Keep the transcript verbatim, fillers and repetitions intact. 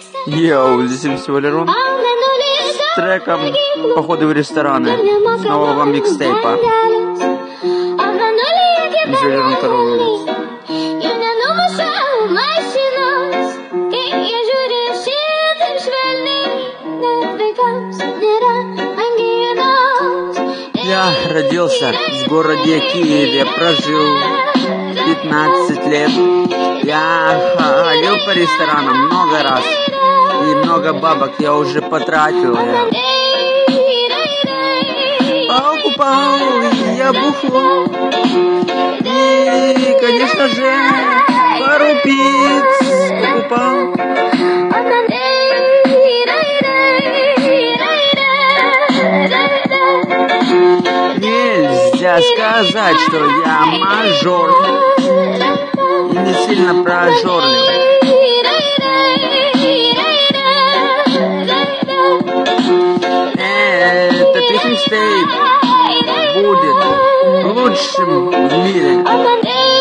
Йоу, здесь всего Лерон с треком «Походы в рестораны» с нового микстейпа. Лерон Королевич. Я родился в городе Киеве, прожил пятнадцать лет. Я ходил по ресторанам много раз, и много бабок я уже потратил. Я покупал я бухло, и, конечно же, пару пиц покупал. Нельзя сказать, что я мажор и не сильно прожорливый. Этот их микстейп будет лучшим в мире.